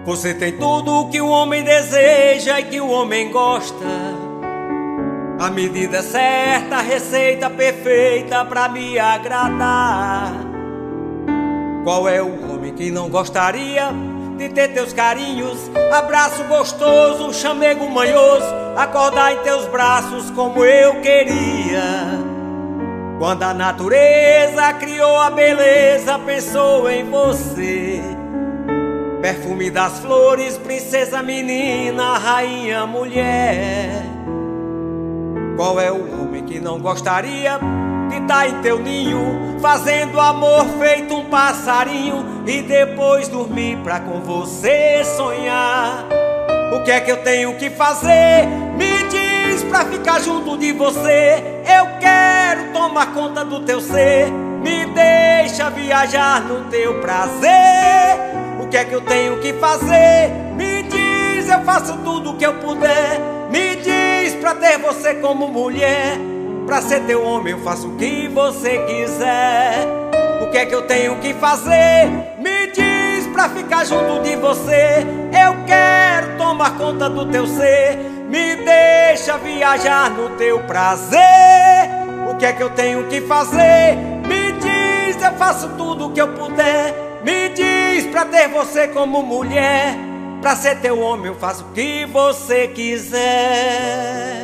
Você tem tudo o que o homem deseja e que o homem gosta. A medida certa, a receita perfeita pra me agradar. Qual é o homem que não gostaria de ter teus carinhos, abraço gostoso, chamego manhoso, acordar em teus braços como eu queria? Quando a natureza criou a beleza, pensou em você. Perfume das flores, princesa menina, rainha mulher. Qual é o homem que não gostaria de estar em teu ninho, fazendo amor feito um passarinho, e depois dormir pra com você sonhar? O que é que eu tenho que fazer? Me diz pra ficar junto de você. Eu quero tomar conta do teu ser. Me deixa viajar no teu prazer. O que é que eu tenho que fazer? Me diz, eu faço tudo o que eu puder. Me diz pra ter você como mulher. Pra ser teu homem eu faço o que você quiser. O que é que eu tenho que fazer? Me diz pra ficar junto de você. Eu quero tomar conta do teu ser. Me deixa viajar no teu prazer. O que é que eu tenho que fazer? Me diz, eu faço tudo o que eu puder. Me diz pra ter você como mulher. Pra ser teu homem eu faço o que você quiser.